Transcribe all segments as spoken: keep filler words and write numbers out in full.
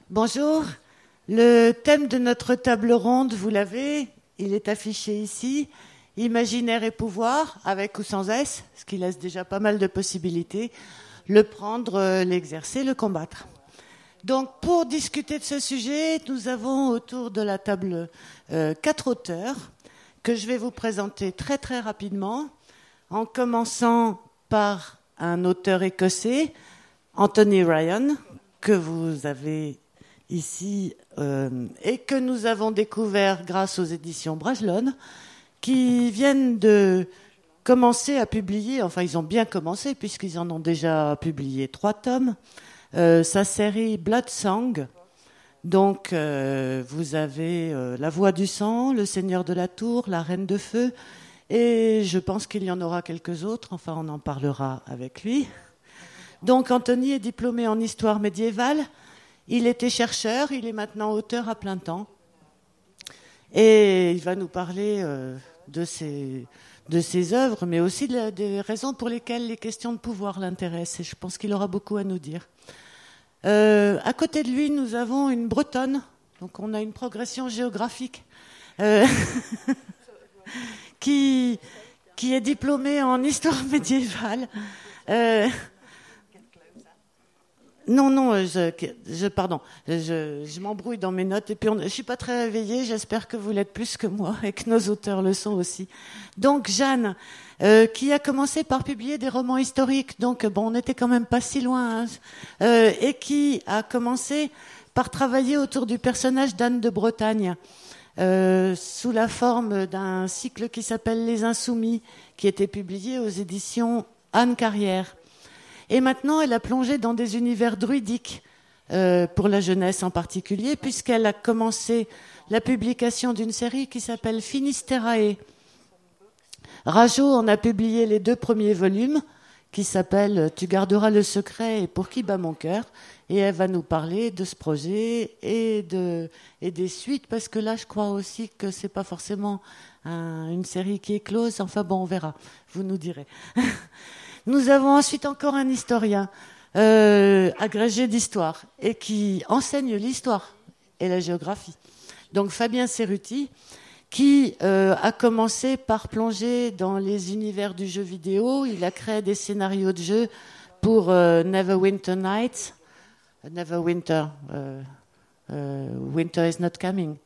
Bonjour. Le thème de notre table ronde, vous l'avez, il est affiché ici. Imaginaire et pouvoir, avec ou sans S, ce qui laisse déjà pas mal de possibilités. Le prendre, l'exercer, le combattre. Donc, pour discuter de ce sujet, nous avons autour de la table euh, quatre auteurs que je vais vous présenter très très rapidement, en commençant par un auteur écossais, Anthony Ryan, que vous avez ici euh, et que nous avons découvert grâce aux éditions Brajlon, qui viennent de commencer à publier, enfin ils ont bien commencé puisqu'ils en ont déjà publié trois tomes, euh, sa série Blood Song. Donc euh, vous avez euh, La Voix du Sang, Le Seigneur de la Tour, La Reine de Feu, et je pense qu'il y en aura quelques autres, enfin on en parlera avec lui. Donc Anthony est diplômé en histoire médiévale, il était chercheur, il est maintenant auteur à plein temps. Et il va nous parler euh, de, ses, de ses œuvres, mais aussi de la, des raisons pour lesquelles les questions de pouvoir l'intéressent. Et je pense qu'il aura beaucoup à nous dire. Euh, à côté de lui, nous avons une Bretonne. Donc on a une progression géographique. Euh, qui, qui est diplômée en histoire médiévale. Euh, Non, non, je, je pardon, je, je m'embrouille dans mes notes et puis on, je suis pas très réveillée. J'espère que vous l'êtes plus que moi et que nos auteurs le sont aussi. Donc Jeanne, euh, qui a commencé par publier des romans historiques, donc bon, on n'était quand même pas si loin, hein, euh, et qui a commencé par travailler autour du personnage d'Anne de Bretagne, euh, sous la forme d'un cycle qui s'appelle Les Insoumis, qui était publié aux éditions Anne Carrière. Et maintenant, elle a plongé dans des univers druidiques, euh, pour la jeunesse en particulier, puisqu'elle a commencé la publication d'une série qui s'appelle Finisterae. Rajo en a publié les deux premiers volumes, qui s'appellent Tu garderas le secret et Pour qui bat mon cœur. Et elle va nous parler de ce projet et, de, et des suites, parce que là, je crois aussi que c'est pas forcément un, une série qui est close. Enfin bon, on verra. Vous nous direz. Nous avons ensuite encore un historien euh, agrégé d'histoire et qui enseigne l'histoire et la géographie. Donc Fabien Cerruti, qui euh, a commencé par plonger dans les univers du jeu vidéo. Il a créé des scénarios de jeu pour euh, Neverwinter Nights. Neverwinter, euh, euh, Winter is not coming.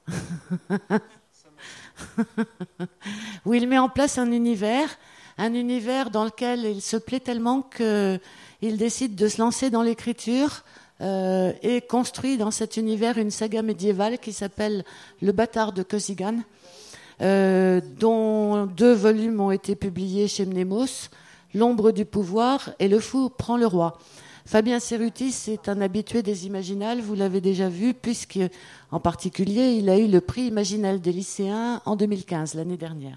Où il met en place un univers un univers dans lequel il se plaît tellement qu'il décide de se lancer dans l'écriture euh, et construit dans cet univers une saga médiévale qui s'appelle Le Bâtard de Kosigan, euh, dont deux volumes ont été publiés chez Mnemos, L'Ombre du pouvoir et Le Fou prend le roi. Fabien Cerruti, c'est un habitué des Imaginales, vous l'avez déjà vu, puisque en particulier, il a eu le prix Imaginal des lycéens en deux mille quinze, l'année dernière.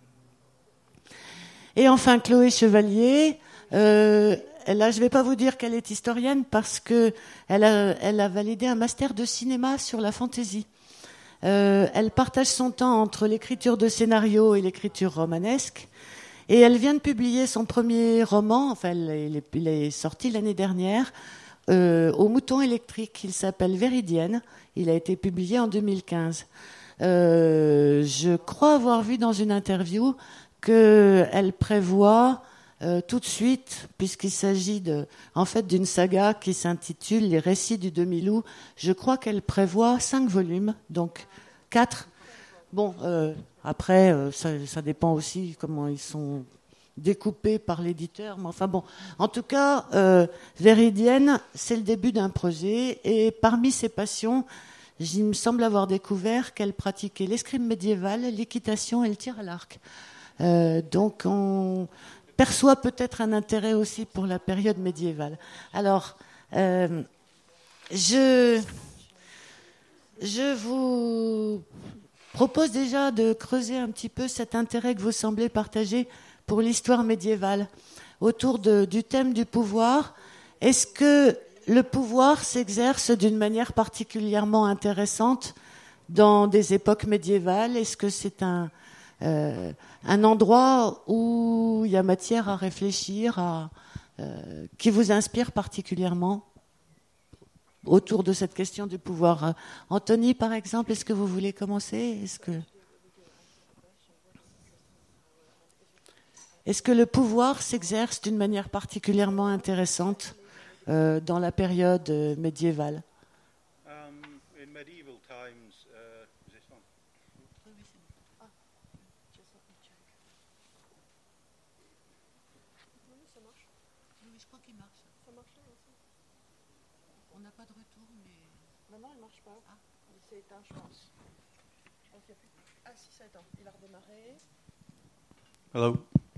Et enfin, Chloé Chevalier, euh, là, je ne vais pas vous dire qu'elle est historienne parce qu'elle a, elle a validé un master de cinéma sur la fantaisie. Euh, elle partage son temps entre l'écriture de scénario et l'écriture romanesque. Et elle vient de publier son premier roman, enfin, il est, il est sorti l'année dernière, euh, au Mouton électrique. Il s'appelle Véridienne. Il a été publié en deux mille quinze. Euh, je crois avoir vu dans une interview qu'elle prévoit euh, tout de suite, puisqu'il s'agit de, en fait d'une saga qui s'intitule Les Récits du Demi-Loup, je crois qu'elle prévoit cinq volumes, donc quatre. Bon, euh, après, euh, ça, ça dépend aussi comment ils sont découpés par l'éditeur, mais enfin bon. En tout cas, euh, Véridienne, c'est le début d'un projet, et parmi ses passions, il me semble avoir découvert qu'elle pratiquait l'escrime médiévale, l'équitation et le tir à l'arc. Euh, donc on perçoit peut-être un intérêt aussi pour la période médiévale. Alors, euh, je, je vous propose déjà de creuser un petit peu cet intérêt que vous semblez partager pour l'histoire médiévale autour de, du thème du pouvoir. Est-ce que le pouvoir s'exerce d'une manière particulièrement intéressante dans des époques médiévales? Est-ce que c'est un Euh, un endroit où il y a matière à réfléchir, à, euh, qui vous inspire particulièrement? autour de cette question du pouvoir. Anthony, par exemple, est-ce que vous voulez commencer ? Est-ce que... Est-ce que le pouvoir s'exerce d'une manière particulièrement intéressante euh, dans la période euh, médiévale ? Um, in medieval times, uh, is this on? Ah, just let me check. Oui, ça marche. Oui, je crois qu'il marche. Ça marche là aussi. On n'a pas de retour, mais... Non, non, il marche pas. Ah. Il s'est éteint, je pense. Je pense qu'il y a plus... Ah si, ça éteint. Il a redémarré. Hello.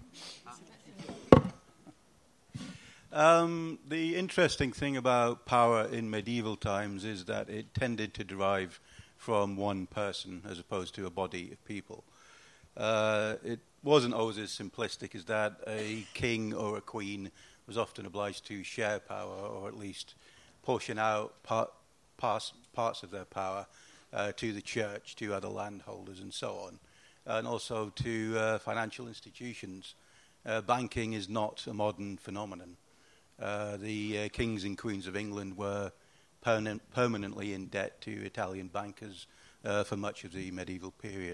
Um, the interesting thing about power in medieval times is that it tended to derive from one person as opposed to a body of people. Uh, it wasn't always as simplistic as that. A king or a queen was often obliged to share power, or at least portion out part, parts, parts of their power uh, to the church, to other landholders, and so on, and also to uh, financial institutions. Uh, banking is not a modern phenomenon. Uh, the uh, kings and queens of England were permanent, permanently in debt to Italian bankers uh, for much of the medieval period.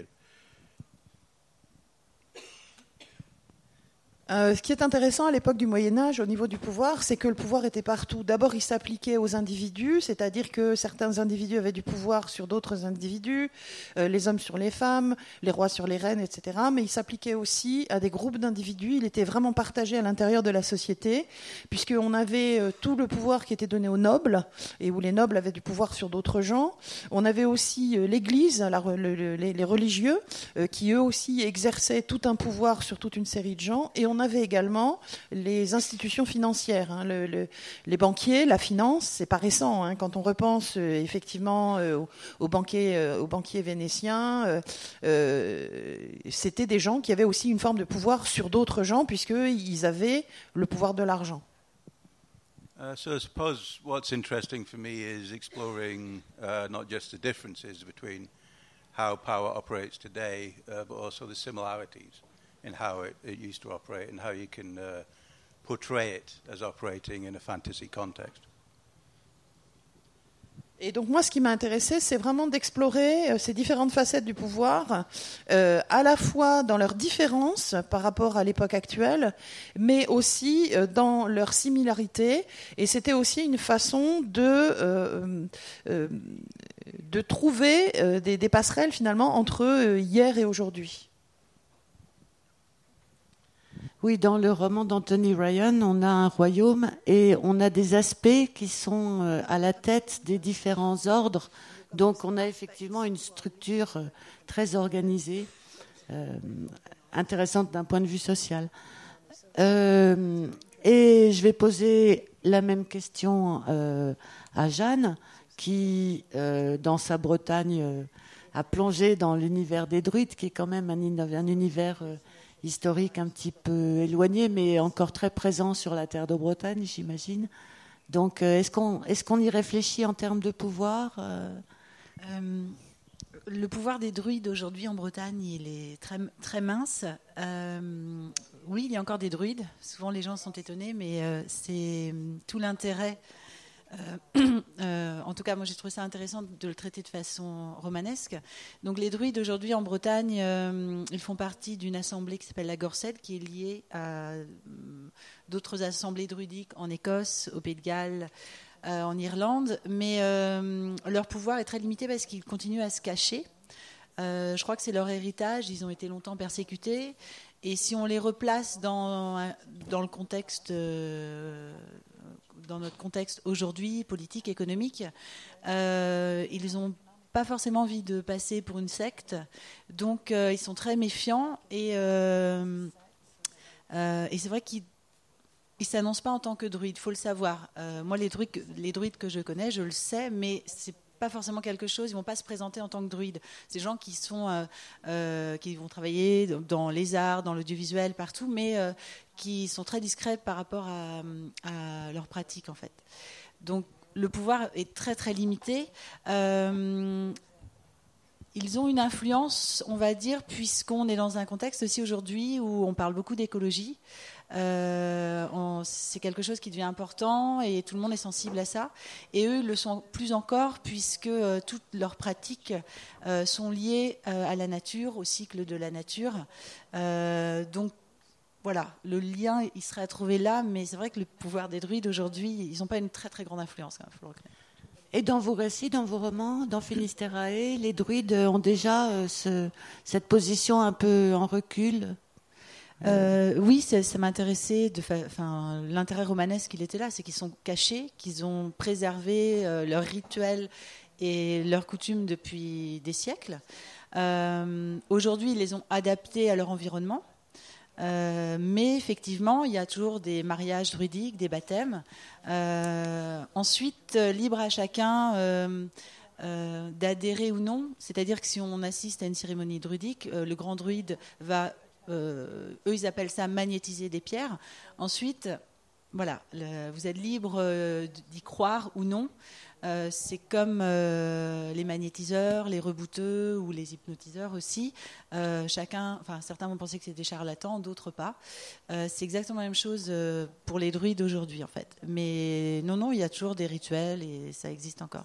Euh, ce qui est intéressant à l'époque du Moyen-Âge au niveau du pouvoir, c'est que le pouvoir était partout. D'abord, il s'appliquait aux individus, c'est-à-dire que certains individus avaient du pouvoir sur d'autres individus, euh, les hommes sur les femmes, les rois sur les reines, et cetera. Mais il s'appliquait aussi à des groupes d'individus. Il était vraiment partagé à l'intérieur de la société, puisqu'on avait euh, tout le pouvoir qui était donné aux nobles, et où les nobles avaient du pouvoir sur d'autres gens. On avait aussi euh, l'Église, la, le, le, les, les religieux, euh, qui eux aussi exerçaient tout un pouvoir sur toute une série de gens. Et on On avait également les institutions financières, hein, le, le, les banquiers, la finance, c'est pas récent. Hein, quand on repense euh, effectivement euh, aux, aux, banquiers, euh, aux banquiers vénitiens, euh, euh, c'était des gens qui avaient aussi une forme de pouvoir sur d'autres gens, puisqu'ils avaient le pouvoir de l'argent. Uh, so I suppose what's interesting for me is exploring uh, not just the differences between how power operates today, uh, but also the similarities in how it, it used to operate and how you can uh, portray it as operating in a fantasy context. Et donc moi, ce qui m'a intéressé, c'est vraiment d'explorer euh, ces différentes facettes du pouvoir, euh, à la fois dans leurs différences par rapport à l'époque actuelle, mais aussi euh, dans leurs similarités. Et c'était aussi une façon de, euh, euh, de trouver euh, des, des passerelles finalement entre euh, hier et aujourd'hui. Oui, dans le roman d'Anthony Ryan, on a un royaume et on a des aspects qui sont à la tête des différents ordres. Donc on a effectivement une structure très organisée, euh, intéressante d'un point de vue social. Euh, et je vais poser la même question euh, à Jeanne, qui, euh, dans sa Bretagne, euh, a plongé dans l'univers des druides, qui est quand même un, un univers... Euh, historique un petit peu éloigné, mais encore très présent sur la terre de Bretagne, j'imagine. Donc, euh, est-ce qu'on, est-ce qu'on y réfléchit en termes de pouvoir euh... Euh, Le pouvoir des druides aujourd'hui en Bretagne, il est très, très mince. Euh, oui, il y a encore des druides. Souvent, les gens sont étonnés, mais euh, c'est tout l'intérêt. Euh, euh, en tout cas, moi, j'ai trouvé ça intéressant de le traiter de façon romanesque. Donc, les druides aujourd'hui en Bretagne, euh, ils font partie d'une assemblée qui s'appelle la Gorsedd, qui est liée à euh, d'autres assemblées druidiques en Écosse, au Pays de Galles, euh, en Irlande. Mais euh, leur pouvoir est très limité parce qu'ils continuent à se cacher. Euh, je crois que c'est leur héritage. Ils ont été longtemps persécutés. Et si on les replace dans, dans le contexte... Euh, dans notre contexte aujourd'hui, politique, économique, euh, ils n'ont pas forcément envie de passer pour une secte, donc euh, ils sont très méfiants et, euh, euh, et c'est vrai qu'ils ne s'annoncent pas en tant que druides, il faut le savoir. Euh, moi, les druides, les druides que je connais, je le sais, mais c'est pas forcément quelque chose, ils vont pas se présenter en tant que druides. C'est des gens qui sont euh, euh, qui vont travailler dans les arts, dans l'audiovisuel, partout, mais euh, qui sont très discrets par rapport à, à leur pratique en fait. Donc le pouvoir est très très limité. Euh, ils ont une influence, on va dire, puisqu'on est dans un contexte aussi aujourd'hui où on parle beaucoup d'écologie. Euh, on, c'est quelque chose qui devient important et tout le monde est sensible à ça. Et eux le sont plus encore puisque euh, toutes leurs pratiques euh, sont liées euh, à la nature, au cycle de la nature. Euh, donc voilà, le lien il serait à trouver là, mais c'est vrai que le pouvoir des druides aujourd'hui, ils n'ont pas une très très grande influence. Hein, faut le reconnaître. Et dans vos récits, dans vos romans, dans Finisterae, les druides ont déjà euh, ce, cette position un peu en recul. Euh, oui, ça, ça m'intéressait. De fa... enfin, l'intérêt romanesque, il était là, c'est qu'ils sont cachés, qu'ils ont préservé euh, leurs rituels et leurs coutumes depuis des siècles. Euh, aujourd'hui, ils les ont adaptés à leur environnement. Euh, mais effectivement, il y a toujours des mariages druidiques, des baptêmes. Euh, ensuite, euh, libre à chacun euh, euh, d'adhérer ou non. C'est-à-dire que si on assiste à une cérémonie druidique, euh, le grand druide va... Euh, eux, ils appellent ça magnétiser des pierres. Ensuite, voilà, le, vous êtes libre euh, d'y croire ou non. Euh, c'est comme euh, les magnétiseurs, les rebouteux ou les hypnotiseurs aussi. Euh, chacun, enfin, certains vont penser que c'est des charlatans, d'autres pas. Euh, c'est exactement la même chose euh, pour les druides aujourd'hui, en fait. Mais non, non, il y a toujours des rituels et ça existe encore.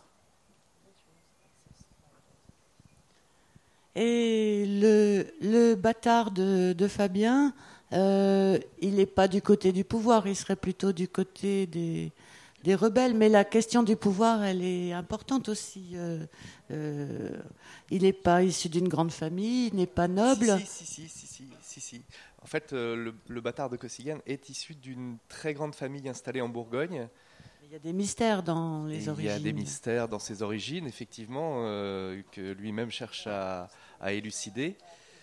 Et le, le bâtard de, de Fabien, euh, il n'est pas du côté du pouvoir, il serait plutôt du côté des, des rebelles. Mais la question du pouvoir, elle est importante aussi. Euh, euh, il n'est pas issu d'une grande famille, il n'est pas noble. Si, si, si, si, si, si, si. En fait, euh, le, le bâtard de Kossiguen est issu d'une très grande famille installée en Bourgogne. Il y a des mystères dans les Et origines. Il y a des mystères dans ses origines, effectivement, euh, que lui-même cherche à, à élucider.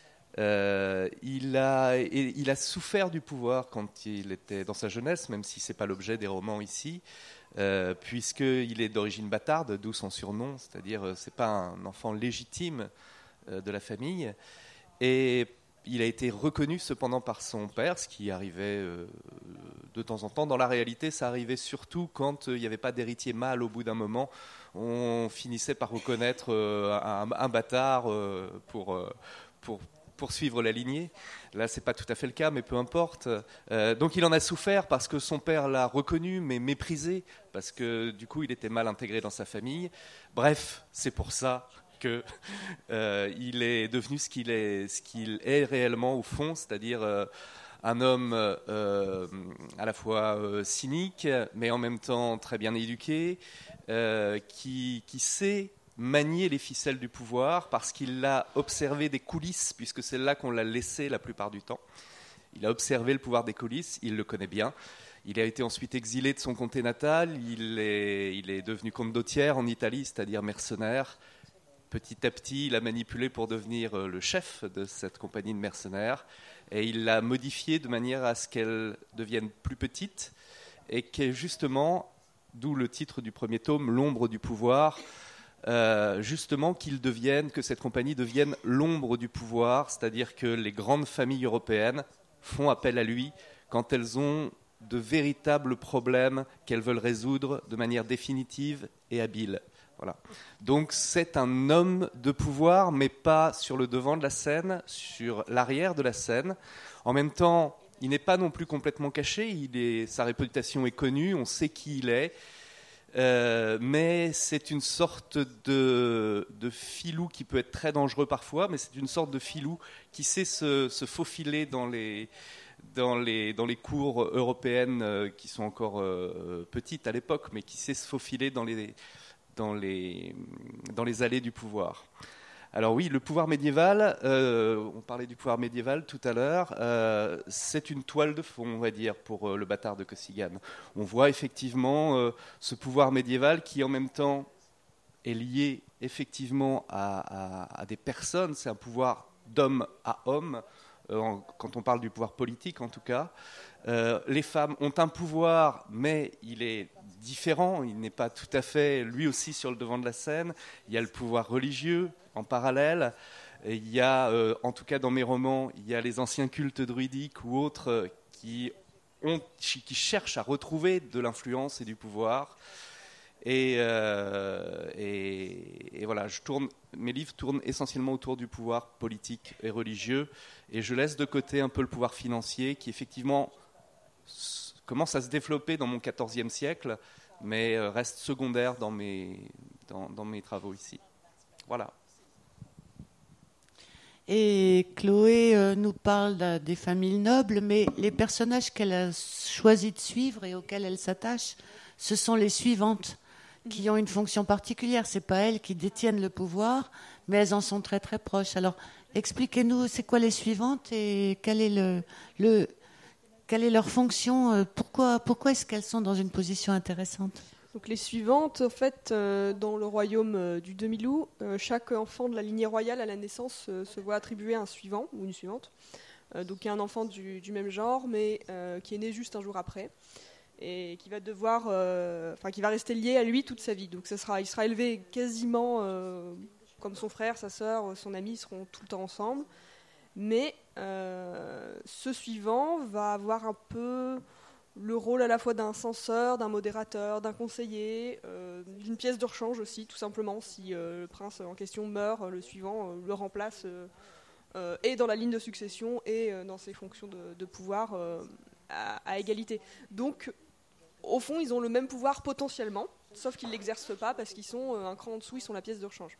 Euh, il, a, il a souffert du pouvoir quand il était dans sa jeunesse, même si ce n'est pas l'objet des romans ici, euh, puisqu'il est d'origine bâtarde, d'où son surnom, c'est-à-dire ce n'est pas un enfant légitime euh, de la famille. Et il a été reconnu cependant par son père, ce qui arrivait euh, de temps en temps. Dans la réalité, ça arrivait surtout quand il euh, n'y avait pas d'héritier mâle au bout d'un moment. On finissait par reconnaître euh, un, un bâtard euh, pour, euh, pour poursuivre la lignée. Là, ce n'est pas tout à fait le cas, mais peu importe. Euh, donc il en a souffert parce que son père l'a reconnu, mais méprisé, parce que du coup, il était mal intégré dans sa famille. Bref, c'est pour ça qu'il euh, est devenu ce qu'il est, ce qu'il est réellement au fond, c'est-à-dire euh, un homme euh, à la fois euh, cynique, mais en même temps très bien éduqué, euh, qui, qui sait manier les ficelles du pouvoir parce qu'il a observé des coulisses, puisque c'est là qu'on l'a laissé la plupart du temps. Il a observé le pouvoir des coulisses, il le connaît bien. Il a été ensuite exilé de son comté natal, il est, il est devenu condottiere en Italie, c'est-à-dire mercenaire. Petit à petit, il a manipulé pour devenir le chef de cette compagnie de mercenaires et il l'a modifiée de manière à ce qu'elle devienne plus petite et qu'est justement, d'où le titre du premier tome, L'ombre du pouvoir, euh, justement qu'il devienne, que cette compagnie devienne l'ombre du pouvoir, c'est-à-dire que les grandes familles européennes font appel à lui quand elles ont de véritables problèmes qu'elles veulent résoudre de manière définitive et habile. Voilà. Donc c'est un homme de pouvoir, mais pas sur le devant de la scène, sur l'arrière de la scène. En même temps, il n'est pas non plus complètement caché, il est, sa réputation est connue, on sait qui il est, euh, mais c'est une sorte de, de filou qui peut être très dangereux parfois, mais c'est une sorte de filou qui sait se, se faufiler dans les... Dans les, dans les cours européennes euh, qui sont encore euh, petites à l'époque, mais qui sait se faufiler dans les, dans les, dans les allées du pouvoir. Alors oui, le pouvoir médiéval, euh, on parlait du pouvoir médiéval tout à l'heure, euh, c'est une toile de fond, on va dire, pour euh, le bâtard de Kossiguen. On voit effectivement euh, ce pouvoir médiéval qui en même temps est lié effectivement à, à, à des personnes, c'est un pouvoir d'homme à homme, quand on parle du pouvoir politique en tout cas. Euh, les femmes ont un pouvoir, mais il est différent, il n'est pas tout à fait lui aussi sur le devant de la scène. Il y a le pouvoir religieux en parallèle, et il y a, euh, en tout cas dans mes romans, il y a les anciens cultes druidiques ou autres euh, qui, ont, qui cherchent à retrouver de l'influence et du pouvoir. Et, euh, et, et voilà, je tourne, mes livres tournent essentiellement autour du pouvoir politique et religieux, et je laisse de côté un peu le pouvoir financier, qui effectivement s- commence à se développer dans mon quatorzième siècle, mais euh, reste secondaire dans mes, dans, dans mes travaux ici. Voilà. Et Chloé euh, nous parle de- des familles nobles, mais les personnages qu'elle a choisi de suivre et auxquels elle s'attache, ce sont les suivantes qui ont une fonction particulière. C'est pas elles qui détiennent le pouvoir, mais elles en sont très très proches. Alors, expliquez-nous, c'est quoi les suivantes et quel est le, le, quelle est leur fonction euh, Pourquoi, pourquoi est-ce qu'elles sont dans une position intéressante ? Donc les suivantes, en fait, euh, dans le royaume euh, du demi-loup, euh, chaque enfant de la lignée royale à la naissance euh, se voit attribuer un suivant ou une suivante. Euh, donc il y a un enfant du, du même genre, mais euh, qui est né juste un jour après et qui va devoir, euh, enfin qui va rester lié à lui toute sa vie. Donc ça sera, il sera élevé quasiment euh, comme son frère, sa sœur, son ami, ils seront tout le temps ensemble. Mais euh, ce suivant va avoir un peu le rôle à la fois d'un censeur, d'un modérateur, d'un conseiller, euh, d'une pièce de rechange aussi, tout simplement. Si euh, le prince en question meurt, le suivant euh, le remplace euh, euh, et dans la ligne de succession et euh, dans ses fonctions de, de pouvoir euh, à, à égalité. Donc, au fond, ils ont le même pouvoir potentiellement, sauf qu'ils ne l'exercent pas parce qu'ils sont euh, un cran en dessous, ils sont la pièce de rechange.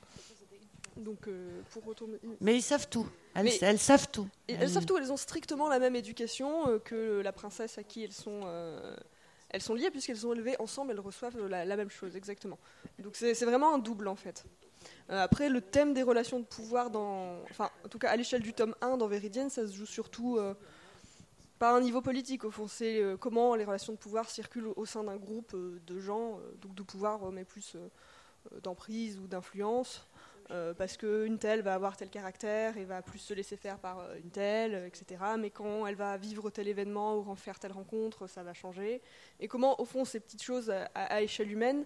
Donc, euh, pour retourner... Mais ils savent tout. Elles, Mais- elles savent tout. Et elles savent tout, elles ont strictement la même éducation euh, que la princesse à qui elles sont, euh, elles sont liées, puisqu'elles sont élevées ensemble, elles reçoivent la, la même chose, exactement. Donc c'est, c'est vraiment un double, en fait. Euh, après, le thème des relations de pouvoir, dans, enfin, en tout cas à l'échelle du tome un dans Véridienne, ça se joue surtout euh, pas à un niveau politique, au fond. C'est euh, comment les relations de pouvoir circulent au, au sein d'un groupe euh, de gens, euh, donc de pouvoir, euh, mais plus euh, d'emprise ou d'influence. Euh, parce qu'une telle va avoir tel caractère et va plus se laisser faire par euh, une telle, euh, et cetera. Mais quand elle va vivre tel événement ou faire telle rencontre, ça va changer. Et comment, au fond, ces petites choses à, à échelle humaine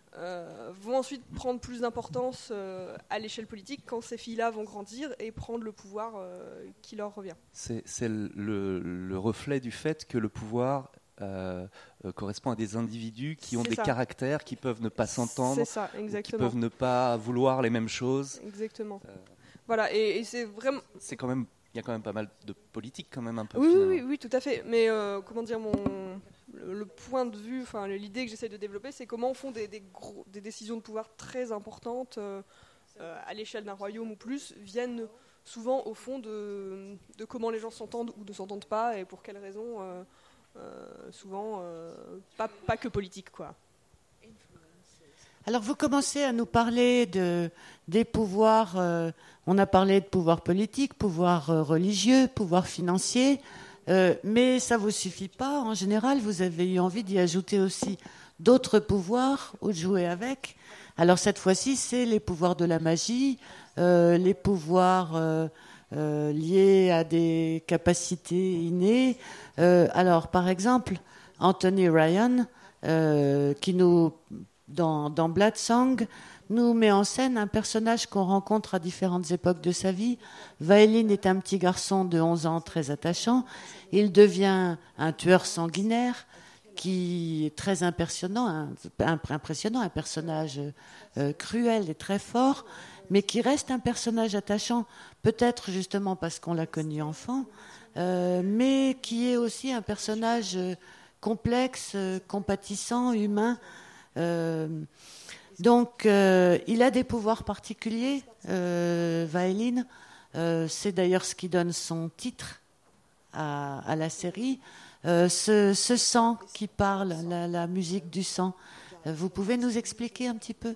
euh, vont ensuite prendre plus d'importance euh, à l'échelle politique quand ces filles-là vont grandir et prendre le pouvoir euh, qui leur revient. C'est, c'est le, le reflet du fait que le pouvoir euh, euh, correspond à des individus qui ont C'est des ça. caractères, qui peuvent ne pas s'entendre, C'est ça, qui exactement. peuvent ne pas vouloir les mêmes choses. Exactement. Euh, Voilà, et, et c'est vraiment... C'est quand même, il y a quand même pas mal de politique quand même un peu. Oui, oui, finalement. oui, oui, tout à fait. Mais euh, comment dire, mon, le, le point de vue, enfin l'idée que j'essaie de développer, c'est comment on font des, des, gros, des décisions de pouvoir très importantes euh, euh, à l'échelle d'un royaume ou plus, viennent souvent au fond de, de comment les gens s'entendent ou ne s'entendent pas et pour quelles raisons. Euh, euh, souvent, euh, pas, pas que politique, quoi. Alors vous commencez à nous parler de, des pouvoirs, euh, on a parlé de pouvoir politique, pouvoir euh, religieux, pouvoir financier, euh, mais ça ne vous suffit pas. En général, vous avez eu envie d'y ajouter aussi d'autres pouvoirs ou de jouer avec. Alors cette fois-ci, c'est les pouvoirs de la magie, euh, les pouvoirs euh, euh, liés à des capacités innées. Euh, alors par exemple, Anthony Ryan, euh, qui nous... Dans, dans Bloodsong, nous met en scène un personnage qu'on rencontre à différentes époques de sa vie. Vaeline est un petit garçon de onze ans très attachant. Il devient un tueur sanguinaire qui est très impressionnant, un, impressionnant, un personnage euh, cruel et très fort, mais qui reste un personnage attachant, peut-être justement parce qu'on l'a connu enfant, euh, mais qui est aussi un personnage euh, complexe, euh, compatissant, humain. Euh, donc, euh, il a des pouvoirs particuliers, euh, Vaeline. Euh, c'est d'ailleurs ce qui donne son titre à, à la série. Euh, ce, ce sang qui parle, la, la musique du sang. Euh, vous pouvez nous expliquer un petit peu ?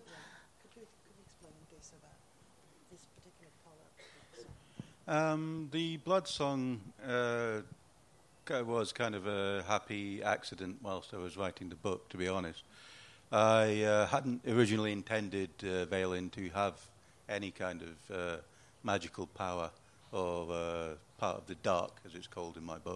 Um, the Blood Song uh, was kind of a happy accident whilst I was writing the book, to be honest. I uh, hadn't originally intended uh, Vaelin to have any kind of uh, magical power or uh, part of the dark, as it's called in my book.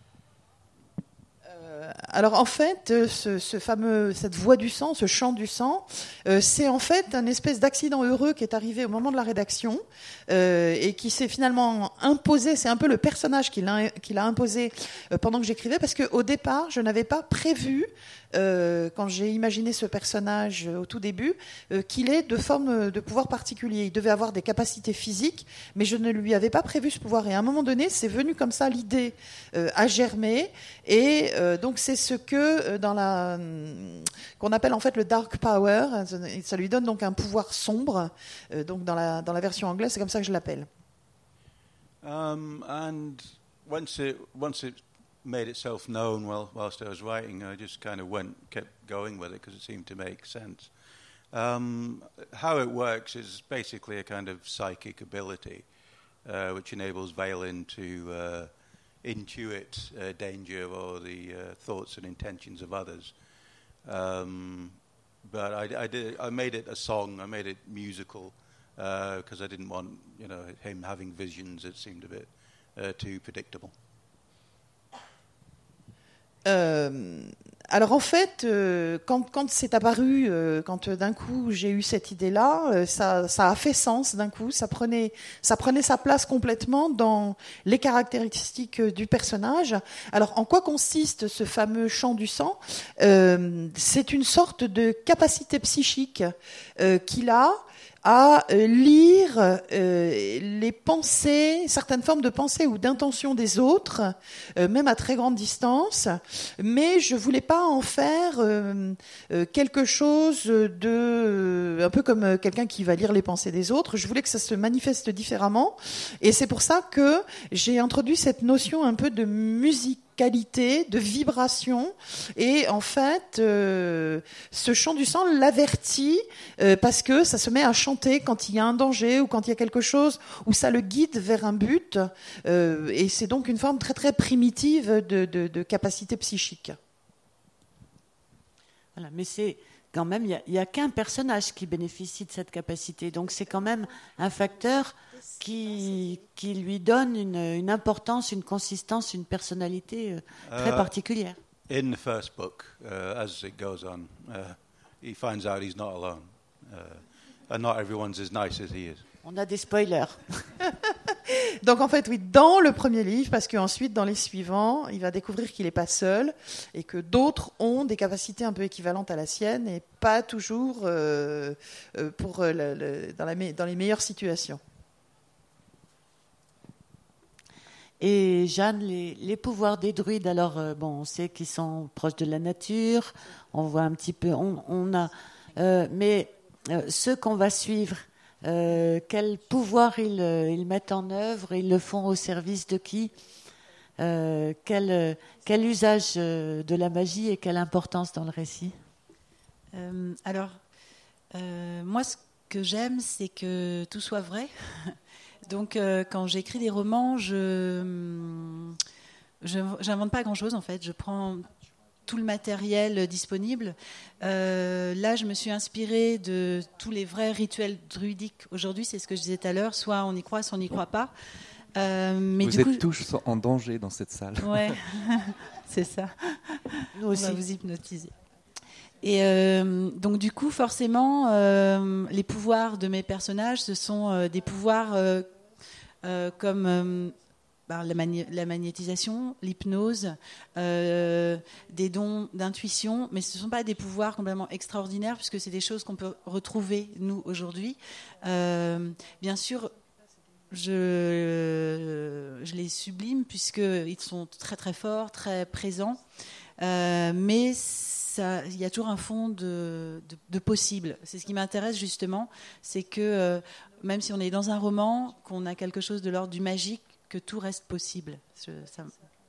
Euh, alors en fait, ce, ce fameux, cette voix du sang, ce chant du sang, euh, c'est en fait un espèce d'accident heureux qui est arrivé au moment de la rédaction euh, et qui s'est finalement imposé. C'est un peu le personnage qui l'a, qui l'a imposé euh, pendant que j'écrivais, parce qu'au départ, je n'avais pas prévu, euh, quand j'ai imaginé ce personnage euh, au tout début, euh, qu'il ait de forme de pouvoir particulier. Il devait avoir des capacités physiques, mais je ne lui avais pas prévu ce pouvoir. Et à un moment donné, c'est venu comme ça, l'idée euh, a germé et euh, donc c'est ce que dans la qu'on appelle en fait le dark power. Ça lui donne donc un pouvoir sombre. Euh, donc dans la dans la version anglaise, c'est comme ça que je l'appelle. Um, and once it once it made itself known, well, whilst I was writing, I just kind of went kept going with it because it seemed to make sense. Um, how it works is basically a kind of psychic ability, uh, which enables Valen to uh, intuit uh, danger or the uh, thoughts and intentions of others. Um, but I, I did. I made it a song. I made it musical because uh, I didn't want, you know, him having visions. It seemed a bit uh, too predictable. Euh, alors en fait, euh, quand, quand c'est apparu, euh, quand euh, d'un coup j'ai eu cette idée-là, euh, ça, ça a fait sens d'un coup. Ça prenait, ça prenait sa place complètement dans les caractéristiques euh, du personnage. Alors en quoi consiste ce fameux chant du sang ? euh, C'est une sorte de capacité psychique euh, qu'il a à lire euh, les pensées, certaines formes de pensées ou d'intentions des autres, euh, même à très grande distance, mais je voulais pas en faire euh, euh, quelque chose de euh, un peu comme quelqu'un qui va lire les pensées des autres. Je voulais que ça se manifeste différemment, et c'est pour ça que j'ai introduit cette notion un peu de musique, qualité, de vibration, et en fait euh, ce chant du sang l'avertit euh, parce que ça se met à chanter quand il y a un danger ou quand il y a quelque chose où ça le guide vers un but, euh, et c'est donc une forme très très primitive de, de, de capacité psychique. Voilà, mais c'est quand même, il n'y a, a qu'un personnage qui bénéficie de cette capacité, donc c'est quand même un facteur qui, qui lui donne une, une importance, une consistance, une personnalité euh, très uh, particulière. In the first book, uh, as it goes on, uh, he finds out he's not alone, uh, and not everyone's as nice as he is. On a des spoilers. Donc en fait, oui, dans le premier livre, parce qu'ensuite, dans les suivants, il va découvrir qu'il n'est pas seul et que d'autres ont des capacités un peu équivalentes à la sienne et pas toujours euh, pour le, le, dans, la, dans les meilleures situations. Et Jeanne, les, les pouvoirs des druides, alors euh, bon, on sait qu'ils sont proches de la nature, on voit un petit peu, on, on a, euh, mais euh, ceux qu'on va suivre, euh, quel pouvoir ils, ils mettent en œuvre, ils le font au service de qui, euh, quel, quel usage de la magie et quelle importance dans le récit? euh, Alors, euh, moi, ce que j'aime, c'est que tout soit vrai. Donc, euh, quand j'écris des romans, je n'invente pas grand-chose, en fait. Je prends tout le matériel disponible. Euh, là, je me suis inspirée de tous les vrais rituels druidiques. Aujourd'hui, c'est ce que je disais tout à l'heure, soit on y croit, soit on n'y croit pas. Euh, mais vous du êtes coup, tous en danger dans cette salle. Ouais, c'est ça. Nous aussi. On va vous hypnotiser. Et euh, donc du coup, forcément, euh, les pouvoirs de mes personnages, ce sont euh, des pouvoirs euh, euh, comme euh, ben, la, mani- la magnétisation, l'hypnose, euh, des dons d'intuition, mais ce ne sont pas des pouvoirs complètement extraordinaires, puisque c'est des choses qu'on peut retrouver, nous, aujourd'hui. Euh, bien sûr, je, je les sublime, puisqu'ils sont très très forts, très présents, euh, mais ça, il y a toujours un fond de, de, de possible. C'est ce qui m'intéresse justement, c'est que euh, même si on est dans un roman, qu'on a quelque chose de l'ordre du magique, que tout reste possible. Je, ça...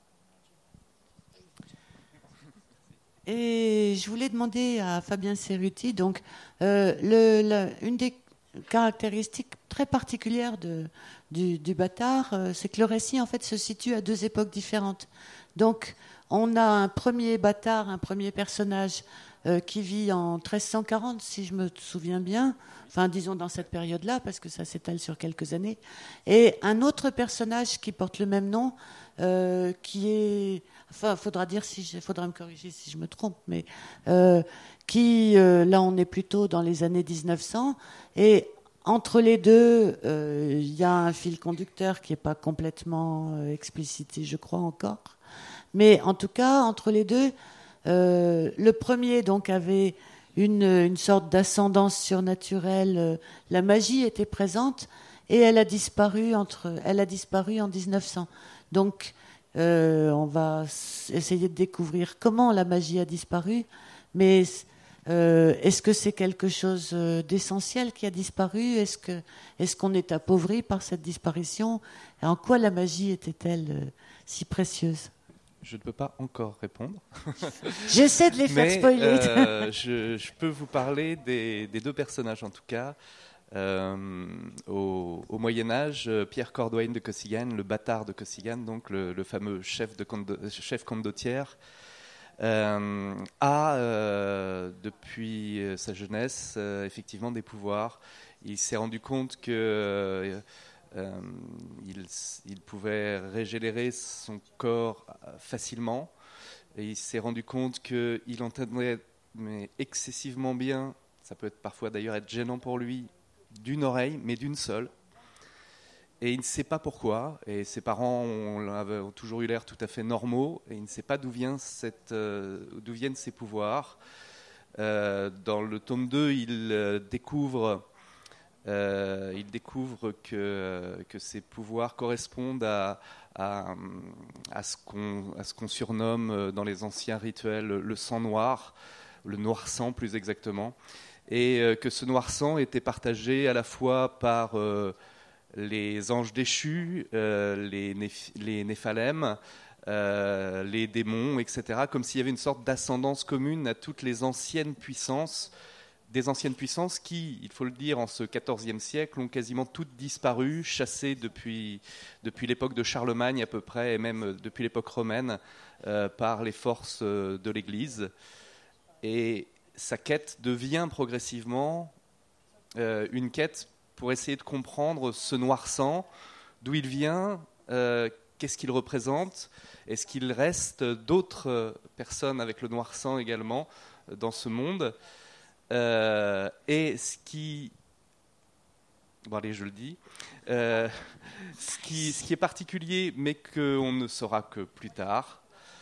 Et je voulais demander à Fabien Cerruti, donc euh, le, le, une des caractéristiques très particulières de, du, du bâtard, euh, c'est que le récit en fait se situe à deux époques différentes. Donc on a un premier bâtard, un premier personnage euh, qui vit en treize cent quarante, si je me souviens bien, enfin disons dans cette période-là, parce que ça s'étale sur quelques années, et un autre personnage qui porte le même nom, euh, qui est, enfin il faudra dire si je, faudra me corriger si je me trompe, mais euh, qui, euh, là on est plutôt dans les années dix-neuf cents, et entre les deux, il euh, y a un fil conducteur qui n'est pas complètement euh, explicité, je crois encore. Mais en tout cas, entre les deux, euh, le premier donc avait une, une sorte d'ascendance surnaturelle. Euh, la magie était présente et elle a disparu entre, elle a disparu en dix-neuf cents. Donc, euh, on va essayer de découvrir comment la magie a disparu, mais euh, est-ce que c'est quelque chose d'essentiel qui a disparu ? Est-ce que, est-ce qu'on est appauvri par cette disparition ? Et en quoi la magie était-elle euh, si précieuse ? Je ne peux pas encore répondre. J'essaie de les faire Mais, spoiler. Euh, je, je peux vous parler des, des deux personnages, en tout cas. Euh, au, au Moyen-Âge, Pierre Cordwaine de Kossigane, le bâtard de Kossigane, donc le, le fameux chef, de Comte de, chef condottière, euh, a, euh, depuis sa jeunesse, euh, effectivement des pouvoirs. Il s'est rendu compte que... Euh, Euh, il, il pouvait régénérer son corps facilement et il s'est rendu compte qu'il entendait mais excessivement bien, ça peut être parfois d'ailleurs être gênant pour lui, d'une oreille mais d'une seule, et il ne sait pas pourquoi, et ses parents ont, ont toujours eu l'air tout à fait normaux et il ne sait pas d'où, vient cette, euh, d'où viennent ces pouvoirs. Euh, dans le tome deux, il euh, découvre Euh, il découvre que, que ses pouvoirs correspondent à, à, à, ce qu'on, à ce qu'on surnomme dans les anciens rituels le sang noir, le noir sang plus exactement, et que ce noir sang était partagé à la fois par euh, les anges déchus, euh, les, néph- les néphalèmes, euh, les démons, et cetera, comme s'il y avait une sorte d'ascendance commune à toutes les anciennes puissances, des anciennes puissances qui, il faut le dire, en ce quatorzième siècle, ont quasiment toutes disparu, chassées depuis, depuis l'époque de Charlemagne à peu près, et même depuis l'époque romaine, euh, par les forces de l'Église. Et sa quête devient progressivement euh, une quête pour essayer de comprendre ce noir sang, d'où il vient, euh, qu'est-ce qu'il représente, est-ce qu'il reste d'autres personnes avec le noir sang également dans ce monde. Euh, et ce qui, bon allez, je le dis, euh, ce qui, ce qui est particulier, mais qu'on ne saura que plus tard,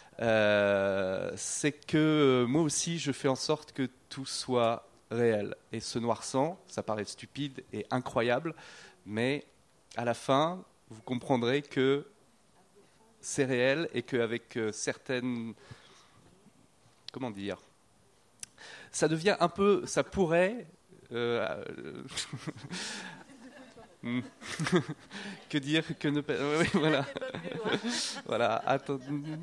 euh, c'est que moi aussi, je fais en sorte que tout soit réel. Et ce noir sang, ça paraît stupide et incroyable, mais à la fin, vous comprendrez que c'est réel et qu'avec certaines, comment dire, ça devient un peu, ça pourrait, euh, euh, que dire, que ne pas, oui, voilà, voilà, attends,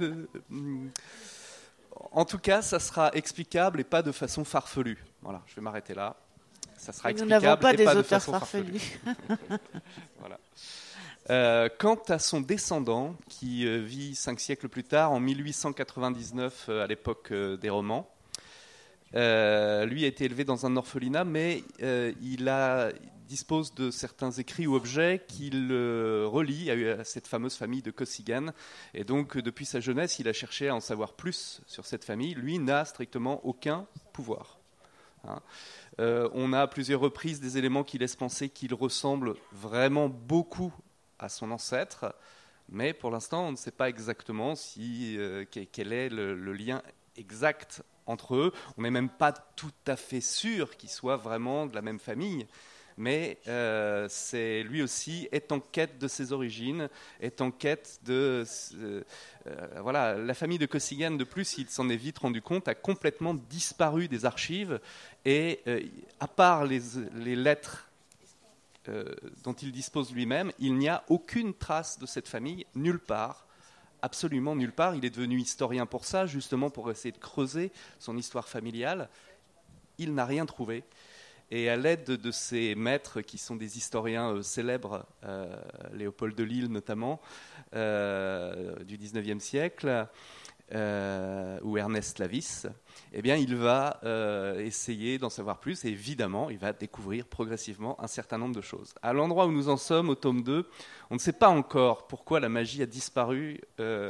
en tout cas, ça sera explicable et pas de façon farfelue. Voilà, je vais m'arrêter là. Ça sera explicable. Nous n'avons pas et des pas de auteurs façon farfelus. farfelue. Voilà. Euh, quant à son descendant, qui euh, vit cinq siècles plus tard, en mille huit cent quatre-vingt-dix-neuf, euh, à l'époque euh, des romans, Euh, lui a été élevé dans un orphelinat, mais euh, il, a, il dispose de certains écrits ou objets qu'il euh, relie à, à cette fameuse famille de Kossigane. Et donc, depuis sa jeunesse, il a cherché à en savoir plus sur cette famille. Lui n'a strictement aucun pouvoir. Hein. Euh, on a à plusieurs reprises des éléments qui laissent penser qu'il ressemble vraiment beaucoup à son ancêtre, mais pour l'instant, on ne sait pas exactement si, euh, quel est le, le lien exact entre eux. On n'est même pas tout à fait sûr qu'ils soient vraiment de la même famille, mais euh, c'est, lui aussi est en quête de ses origines, est en quête de... Euh, euh, voilà, la famille de Kossigane, de plus, il s'en est vite rendu compte, a complètement disparu des archives, et euh, à part les, les lettres euh, dont il dispose lui-même, il n'y a aucune trace de cette famille, nulle part. Absolument nulle part. Il est devenu historien pour ça, justement pour essayer de creuser son histoire familiale. Il n'a rien trouvé. Et à l'aide de ses maîtres, qui sont des historiens euh, célèbres, euh, Léopold de Lille notamment, euh, du dix-neuvième siècle, euh, ou Ernest Lavis, eh bien, il va euh, essayer d'en savoir plus. Et évidemment, il va découvrir progressivement un certain nombre de choses. À l'endroit où nous en sommes, au tome deux, on ne sait pas encore pourquoi la magie a disparu euh,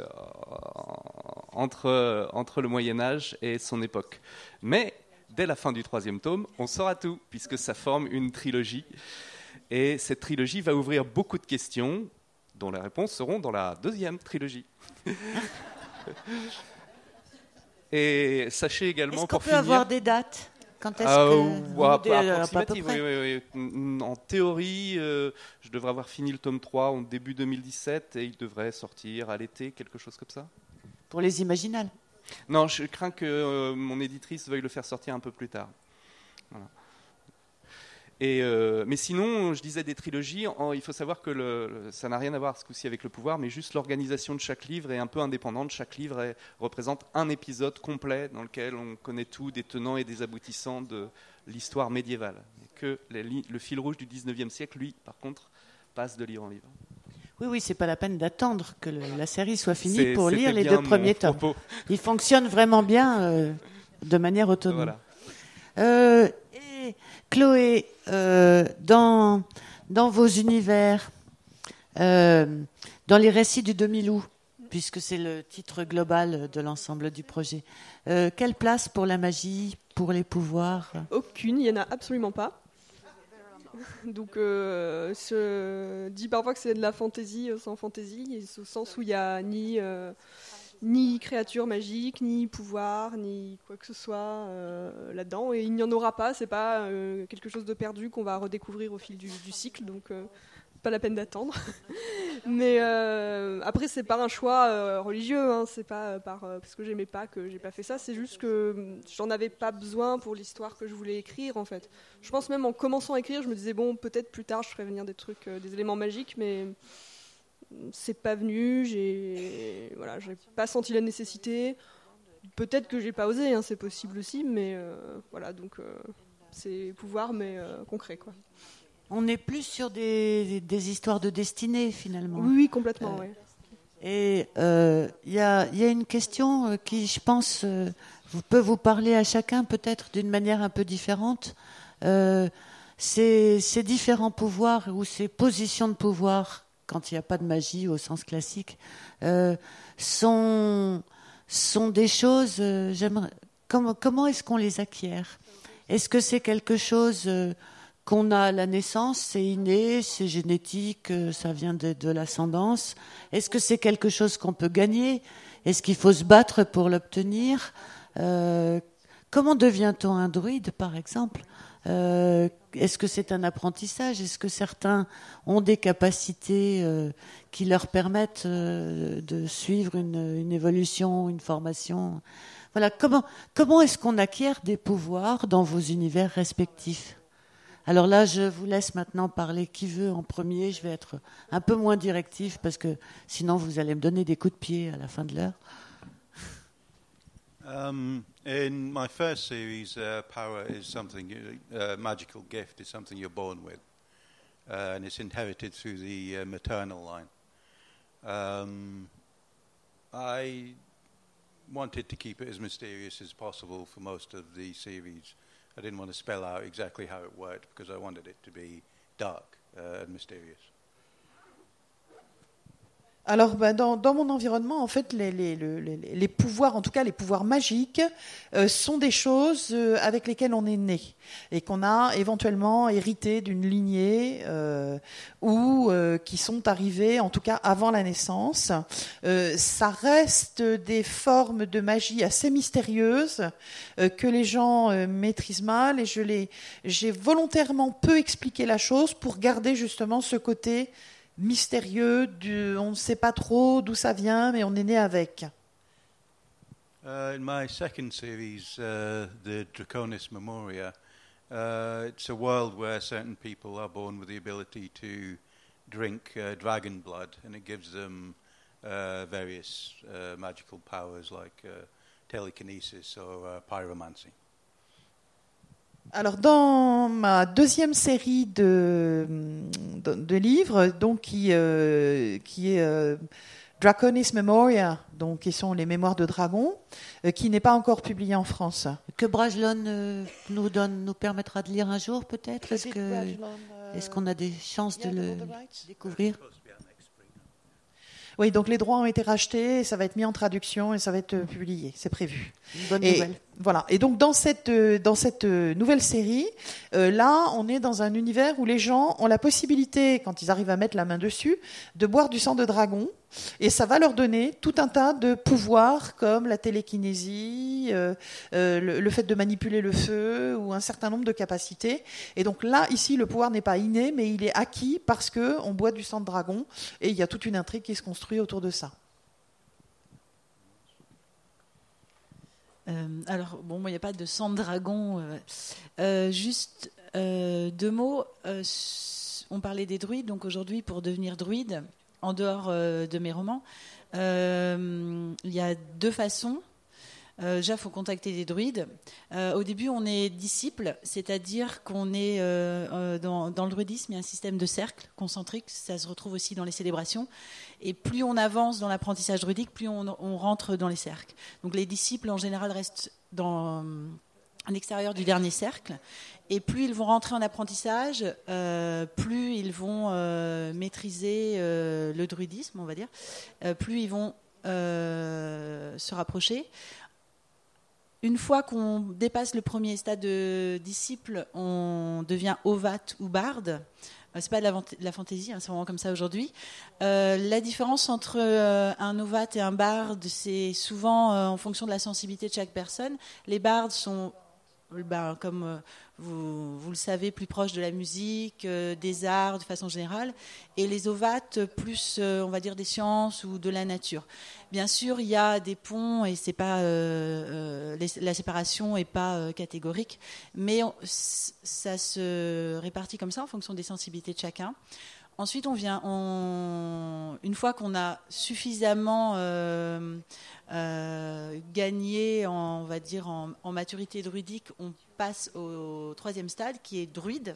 entre, entre le Moyen-Âge et son époque. Mais dès la fin du troisième tome, on saura tout, puisque ça forme une trilogie. Et cette trilogie va ouvrir beaucoup de questions, dont les réponses seront dans la deuxième trilogie. Et sachez également, Est-ce qu'on pour peut finir, avoir des dates ? Quand est-ce Ah, que ou- ou à- des- à peu approximative, près oui, oui, oui. En théorie, euh, je devrais avoir fini le tome trois en début deux mille dix-sept et il devrait sortir à l'été, quelque chose comme ça. Pour les imaginales. Non, je crains que euh, mon éditrice veuille le faire sortir un peu plus tard. Voilà. Et, euh, mais sinon, je disais des trilogies, en- il faut savoir que le, le- ça n'a rien à voir ce coup-ci avec le pouvoir, mais juste l'organisation de chaque livre est un peu indépendante. Chaque livre est- représente un épisode complet dans lequel on connaît tout des tenants et des aboutissants de l'histoire médiévale. Et que les li- le fil rouge du dix-neuvième siècle, lui, par contre, passe de livre en livre. Oui, oui, c'est pas la peine d'attendre que le- la série soit finie C'est- pour lire c'était les bien deux mon premiers tomes. propos. Il fonctionne vraiment bien euh, de manière autonome. Voilà. Euh, et Chloé, euh, dans, dans vos univers, euh, dans les récits du demi-loup, puisque c'est le titre global de l'ensemble du projet, euh, quelle place pour la magie, pour les pouvoirs? Aucune, il n'y en a absolument pas. Donc, euh, je dis parfois que c'est de la fantaisie sans fantaisie, au sens où il n'y a ni, euh, ni créature magique, ni pouvoir, ni quoi que ce soit euh, là-dedans. Et il n'y en aura pas, c'est pas euh, quelque chose de perdu qu'on va redécouvrir au fil du, du cycle, donc euh, pas la peine d'attendre. Mais euh, après, c'est par un choix euh, religieux, hein, c'est pas par, euh, parce que j'aimais pas que j'ai pas fait ça, c'est juste que hum, j'en avais pas besoin pour l'histoire que je voulais écrire en fait. Je pense même en commençant à écrire, je me disais bon, peut-être plus tard je ferai venir des trucs, euh, des éléments magiques, mais c'est pas venu, j'ai voilà, j'ai pas senti la nécessité. Peut-être que j'ai pas osé, hein, c'est possible aussi, mais euh, voilà, donc euh, c'est pouvoir mais euh, concret quoi. On est plus sur des, des histoires de destinée, finalement. Oui, oui, complètement, Euh, oui. Et il euh, y, a, y a une question euh, qui, je pense, euh, vous, peut vous parler à chacun, peut-être d'une manière un peu différente. Euh, ces, ces différents pouvoirs ou ces positions de pouvoir, quand il n'y a pas de magie au sens classique, euh, sont, sont des choses... Euh, j'aimerais, comment, comment est-ce qu'on les acquiert? Est-ce que c'est quelque chose... Euh, qu'on a à la naissance, c'est inné, c'est génétique, ça vient de, de l'ascendance. Est-ce que c'est quelque chose qu'on peut gagner? Est-ce qu'il faut se battre pour l'obtenir? euh, Comment devient-on un druide, par exemple? euh, Est-ce que c'est un apprentissage? Est-ce que certains ont des capacités euh, qui leur permettent euh, de suivre une, une évolution, une formation? Voilà. Comment, comment est-ce qu'on acquiert des pouvoirs dans vos univers respectifs? Alors là, je vous laisse maintenant parler qui veut en premier. Je vais être un peu moins directif parce que sinon vous allez me donner des coups de pied à la fin de l'heure. Um, in my first series, uh, power is something, uh, magical gift is something you're born with, uh, and it's inherited through the uh, maternal line. Um, I wanted to keep it as mysterious as possible for most of the series. I didn't want to spell out exactly how it worked because I wanted it to be dark uh, and mysterious. Alors, ben, dans, dans mon environnement, en fait, les, les, les, les pouvoirs, en tout cas les pouvoirs magiques, euh, sont des choses euh, avec lesquelles on est né et qu'on a éventuellement hérité d'une lignée euh, ou euh, qui sont arrivés, en tout cas avant la naissance. Euh, ça reste des formes de magie assez mystérieuses euh, que les gens euh, maîtrisent mal, et je les, j'ai volontairement peu expliqué la chose pour garder justement ce côté mystérieux, du, on ne sait pas trop d'où ça vient, mais on est né avec. Uh, in my second series, uh, the Draconis Memoria, uh, it's a world where certain people are born with the ability to drink uh, dragon blood, and it gives them uh, various uh, magical powers like uh, telekinesis or uh, pyromancy. Alors, dans ma deuxième série de, de, de livres, donc qui, euh, qui est euh, Draconis Memoria, donc qui sont les mémoires de dragon, euh, qui n'est pas encore publié en France. Que Brajlon euh, nous donne, nous permettra de lire un jour, peut-être. Est-ce que, est-ce qu'on a des chances de le découvrir? Oui, donc les droits ont été rachetés, et ça va être mis en traduction et ça va être publié, c'est prévu. Une bonne et, nouvelle. Voilà. Et donc dans cette euh, dans cette euh, nouvelle série, euh, là, on est dans un univers où les gens ont la possibilité, quand ils arrivent à mettre la main dessus, de boire du sang de dragon, et ça va leur donner tout un tas de pouvoirs comme la télékinésie, euh, euh, le, le fait de manipuler le feu ou un certain nombre de capacités. Et donc là, ici, le pouvoir n'est pas inné, mais il est acquis parce que on boit du sang de dragon, et il y a toute une intrigue qui se construit autour de ça. Euh, alors, bon, il n'y a pas de sang de dragon. Euh, euh, juste euh, deux mots. Euh, on parlait des druides. Donc aujourd'hui, pour devenir druide, en dehors euh, de mes romans, euh, il y a deux façons. Euh, déjà, il faut contacter des druides. Euh, au début, on est disciple, c'est-à-dire qu'on est euh, euh, dans, dans le druidisme, il y a un système de cercle concentrique, ça se retrouve aussi dans les célébrations. Et plus on avance dans l'apprentissage druidique, plus on, on rentre dans les cercles. Donc les disciples, en général, restent dans, à l'extérieur du dernier cercle. Et plus ils vont rentrer en apprentissage, euh, plus ils vont euh, maîtriser euh, le druidisme, on va dire, euh, plus ils vont euh, se rapprocher. Une fois qu'on dépasse le premier stade de disciple, on devient ovate ou barde. C'est pas de la, de la fantaisie, hein, c'est vraiment comme ça aujourd'hui. Euh, la différence entre euh, un ovate et un barde, c'est souvent euh, en fonction de la sensibilité de chaque personne. Les bardes sont, ben, comme euh, vous, vous le savez, plus proches de la musique, euh, des arts de façon générale, et les ovates plus, euh, on va dire, des sciences ou de la nature. Bien sûr, il y a des ponts et c'est pas euh, euh, les, la séparation n'est pas euh, catégorique, mais on, ça se répartit comme ça en fonction des sensibilités de chacun. Ensuite, on vient, on, une fois qu'on a suffisamment euh, euh, gagné, en, on va dire en, en maturité druidique, on passe au troisième stade qui est druide.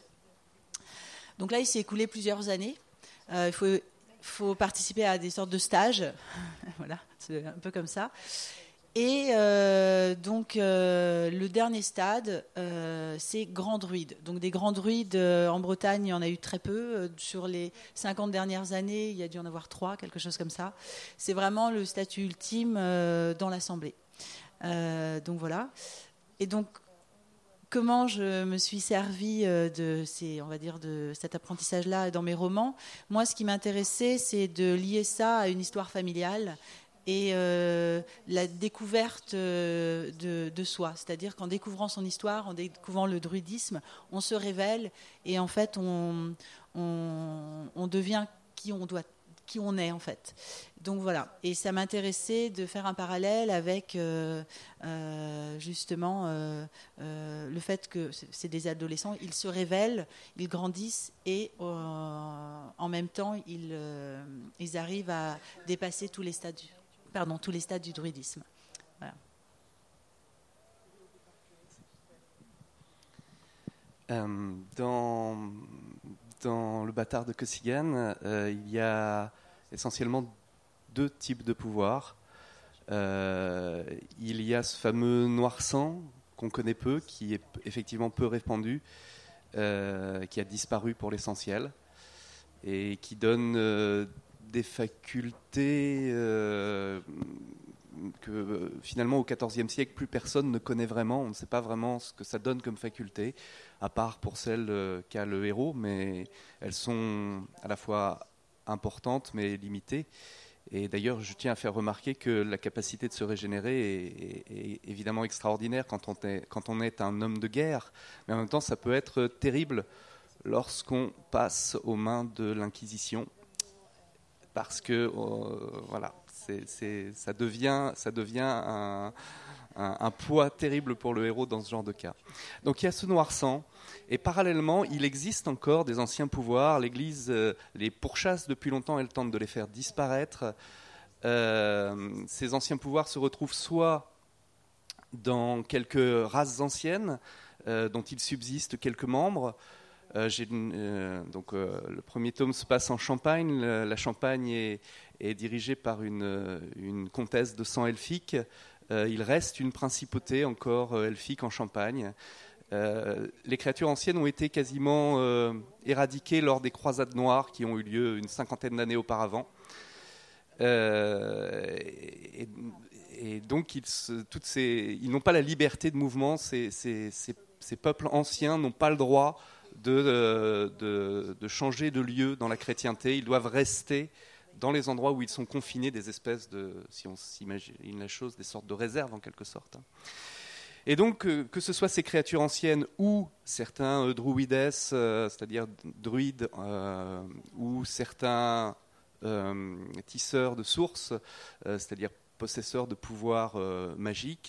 Donc là, il s'est écoulé plusieurs années. Euh, il faut faut participer à des sortes de stages, voilà, c'est un peu comme ça. Et euh, donc euh, le dernier stade, euh, c'est grand druide. Donc des grands druides euh, en Bretagne, il y en a eu très peu. Euh, sur les cinquante dernières années, il y a dû en avoir trois, quelque chose comme ça. C'est vraiment le statut ultime euh, dans l'Assemblée. Euh, donc voilà. Et donc comment je me suis servie de, ces, on va dire, de cet apprentissage-là dans mes romans. Moi, ce qui m'intéressait, c'est de lier ça à une histoire familiale et euh, la découverte de, de soi. C'est-à-dire qu'en découvrant son histoire, en découvrant le druidisme, on se révèle et en fait, on, on, on devient qui on doit qui on est en fait. Donc voilà, et ça m'intéressait de faire un parallèle avec euh, euh, justement euh, euh, le fait que c'est des adolescents, ils se révèlent, ils grandissent et euh, en même temps ils, euh, ils arrivent à dépasser tous les stades du, pardon, tous les stades du druidisme. Voilà. Euh, dans, dans Le Bâtard de Kosigan, euh, il y a essentiellement deux types de pouvoirs. Euh, il y a ce fameux noir sang qu'on connaît peu, qui est effectivement peu répandu, euh, qui a disparu pour l'essentiel, et qui donne euh, des facultés euh, que euh, finalement au quatorzième siècle, plus personne ne connaît vraiment. On ne sait pas vraiment ce que ça donne comme faculté, à part pour celles euh, qu'a le héros, mais elles sont à la fois importantes mais limitées. Et d'ailleurs, je tiens à faire remarquer que la capacité de se régénérer est, est, est évidemment extraordinaire quand on, est, quand on est un homme de guerre, mais en même temps, ça peut être terrible lorsqu'on passe aux mains de l'Inquisition, parce que euh, voilà, c'est, c'est, ça devient, ça devient un, un, un poids terrible pour le héros dans ce genre de cas. Donc il y a ce noir sang, et parallèlement, il existe encore des anciens pouvoirs. L'Église euh, les pourchasse depuis longtemps, elle tente de les faire disparaître. Euh, ces anciens pouvoirs se retrouvent soit dans quelques races anciennes, euh, dont il subsiste quelques membres. Euh, j'ai, euh, donc, euh, le premier tome se passe en Champagne. Le, la Champagne est, est dirigée par une, une comtesse de sang elfique. Euh, il reste une principauté encore euh, elfique en Champagne. Euh, les créatures anciennes ont été quasiment euh, éradiquées lors des croisades noires qui ont eu lieu une cinquantaine d'années auparavant. Euh, et, et donc ils, se, toutes ces, ils n'ont pas la liberté de mouvement. Ces, ces, ces, ces peuples anciens n'ont pas le droit de, de, de changer de lieu dans la chrétienté. Ils doivent rester dans les endroits où ils sont confinés, des espèces de, si on s'imagine la chose, des sortes de réserves en quelque sorte. Et donc, euh, que ce soit ces créatures anciennes ou certains euh, druides, euh, c'est-à-dire druides, euh, ou certains euh, tisseurs de sources, euh, c'est-à-dire possesseurs de pouvoirs euh, magiques,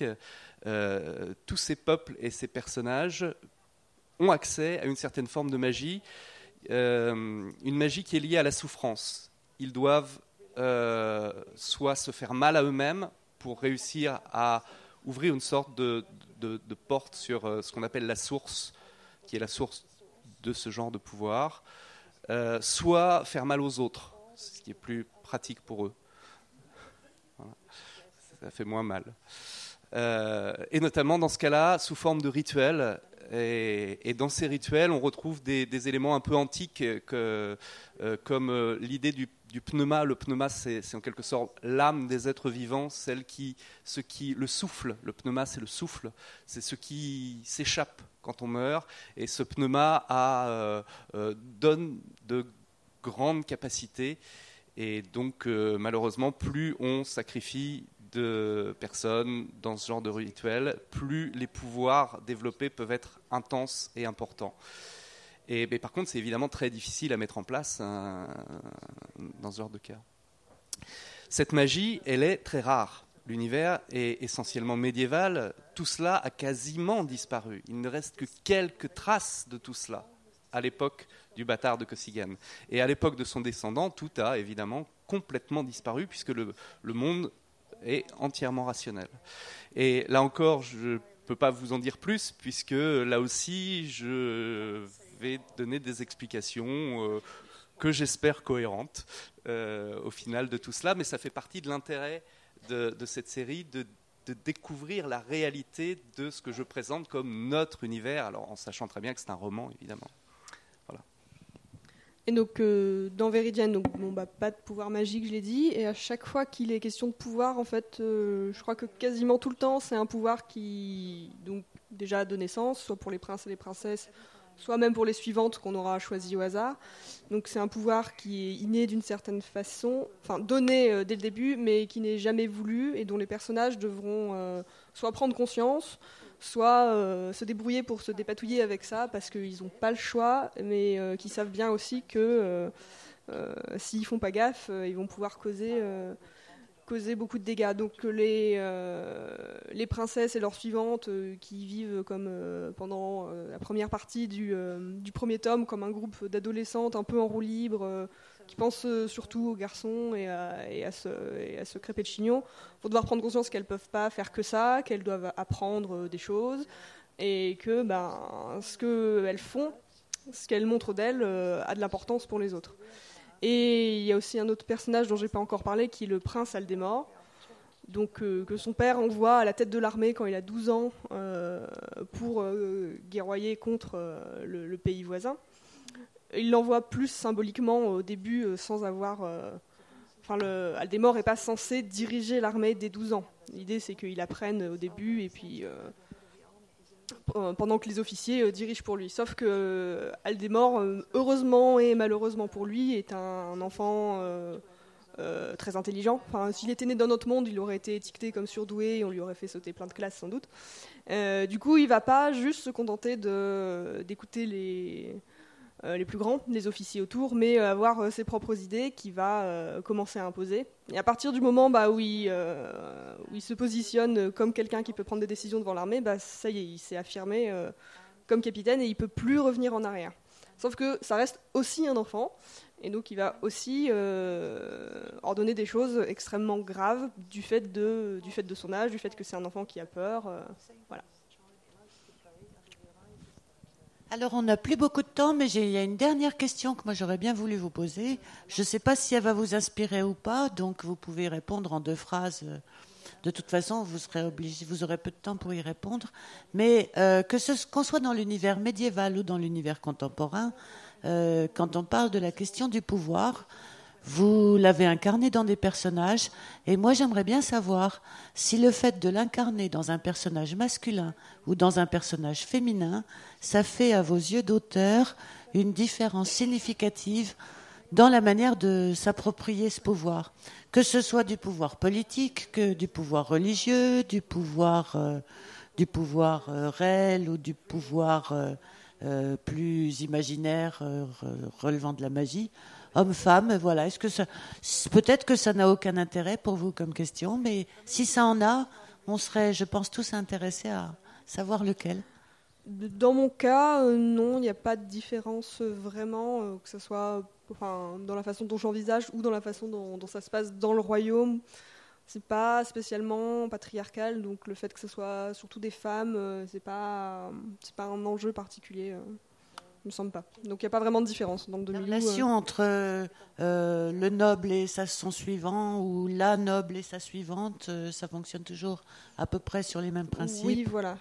euh, tous ces peuples et ces personnages ont accès à une certaine forme de magie, euh, une magie qui est liée à la souffrance. Ils doivent euh, soit se faire mal à eux-mêmes pour réussir à ouvrir une sorte de, de, de porte sur euh, ce qu'on appelle la source, qui est la source de ce genre de pouvoir, euh, soit faire mal aux autres, ce qui est plus pratique pour eux. Voilà. Ça fait moins mal. Euh, et notamment dans ce cas-là, sous forme de rituels. Et, et dans ces rituels, on retrouve des, des éléments un peu antiques, que, euh, comme euh, l'idée du Du pneuma. Le pneuma, c'est, c'est en quelque sorte l'âme des êtres vivants, celle qui, ce qui, le souffle. Le pneuma, c'est le souffle, c'est ce qui s'échappe quand on meurt. Et ce pneuma a, euh, euh, donne de grandes capacités. Et donc, euh, malheureusement, plus on sacrifie de personnes dans ce genre de rituel, plus les pouvoirs développés peuvent être intenses et importants. Et, mais par contre, c'est évidemment très difficile à mettre en place euh, dans ce genre de cas. Cette magie, elle est très rare. L'univers est essentiellement médiéval. Tout cela a quasiment disparu. Il ne reste que quelques traces de tout cela à l'époque du bâtard de Kosigan. Et à l'époque de son descendant, tout a évidemment complètement disparu puisque le, le monde est entièrement rationnel. Et là encore, je ne peux pas vous en dire plus puisque là aussi, je vais donner des explications euh, que j'espère cohérentes euh, au final de tout cela, mais ça fait partie de l'intérêt de, de cette série, de, de découvrir la réalité de ce que je présente comme notre univers, alors en sachant très bien que c'est un roman, évidemment. Voilà. Et donc, euh, dans Véridienne, donc, bon, bah, pas de pouvoir magique, je l'ai dit, et à chaque fois qu'il est question de pouvoir, en fait, euh, je crois que quasiment tout le temps, c'est un pouvoir qui, donc, déjà de naissance, soit pour les princes et les princesses, soit même pour les suivantes qu'on aura choisies au hasard. Donc c'est un pouvoir qui est inné d'une certaine façon, enfin donné euh, dès le début, mais qui n'est jamais voulu et dont les personnages devront euh, soit prendre conscience, soit euh, se débrouiller pour se dépatouiller avec ça, parce qu'ils n'ont pas le choix, mais euh, qui savent bien aussi que euh, euh, s'ils font pas gaffe, euh, ils vont pouvoir causer... Euh, causer beaucoup de dégâts. Donc les, euh, les princesses et leurs suivantes euh, qui vivent comme euh, pendant euh, la première partie du, euh, du premier tome comme un groupe d'adolescentes un peu en roue libre euh, qui pensent euh, surtout aux garçons et à, et, à se, et à se crêper de chignon, vont devoir prendre conscience qu'elles ne peuvent pas faire que ça, qu'elles doivent apprendre euh, des choses et que ben, ce qu'elles font, ce qu'elles montrent d'elles euh, a de l'importance pour les autres. Et il y a aussi un autre personnage dont je n'ai pas encore parlé, qui est le prince Aldemort, donc, euh, que son père envoie à la tête de l'armée quand il a douze ans euh, pour euh, guerroyer contre euh, le, le pays voisin. Il l'envoie plus symboliquement au début, euh, sans avoir... Euh, enfin, le, Aldemort n'est pas censé diriger l'armée dès douze ans. L'idée, c'est qu'il apprenne au début et puis... Euh, pendant que les officiers euh, dirigent pour lui. Sauf que euh, Aldemort, euh, heureusement et malheureusement pour lui, est un, un enfant euh, euh, très intelligent. Enfin, s'il était né dans notre monde, il aurait été étiqueté comme surdoué et on lui aurait fait sauter plein de classes sans doute. Euh, du coup, il ne va pas juste se contenter de, d'écouter les, euh, les plus grands, les officiers autour, mais euh, avoir euh, ses propres idées qu'il va euh, commencer à imposer. Et à partir du moment bah, où, il, euh, où il se positionne comme quelqu'un qui peut prendre des décisions devant l'armée, bah, ça y est, il s'est affirmé euh, comme capitaine et il ne peut plus revenir en arrière. Sauf que ça reste aussi un enfant, et donc il va aussi euh, ordonner des choses extrêmement graves du fait, de, du fait de son âge, du fait que c'est un enfant qui a peur. Euh, voilà. Alors, on n'a plus beaucoup de temps, mais il y a une dernière question que moi j'aurais bien voulu vous poser. Je ne sais pas si elle va vous inspirer ou pas, donc vous pouvez répondre en deux phrases. De toute façon, vous serez obligé, vous aurez peu de temps pour y répondre. Mais euh, que ce, qu'on soit dans l'univers médiéval ou dans l'univers contemporain, euh, quand on parle de la question du pouvoir, Vous l'avez incarné dans des personnages, et moi j'aimerais bien savoir si le fait de l'incarner dans un personnage masculin ou dans un personnage féminin, ça fait à vos yeux d'auteur une différence significative dans la manière de s'approprier ce pouvoir, que ce soit du pouvoir politique, que du pouvoir religieux, du pouvoir, euh, du pouvoir euh, réel ou du pouvoir euh, euh, plus imaginaire, euh, relevant de la magie. Homme-femme, voilà. Est-ce que ça, peut-être que ça n'a aucun intérêt pour vous comme question, mais si ça en a, on serait, je pense, tous intéressés à savoir lequel. Dans mon cas, euh, non, il n'y a pas de différence euh, vraiment, euh, que ce soit enfin, dans la façon dont j'envisage ou dans la façon dont, dont ça se passe dans le royaume. C'est pas spécialement patriarcal, donc le fait que ce soit surtout des femmes, euh, c'est pas, c'est pas un enjeu particulier. Euh. Il me semble pas. Donc il n'y a pas vraiment de différence dans le La demi-loup. relation euh... entre euh, le noble et sa, son suivant ou la noble et sa suivante, euh, ça fonctionne toujours à peu près sur les mêmes principes. Oui, voilà.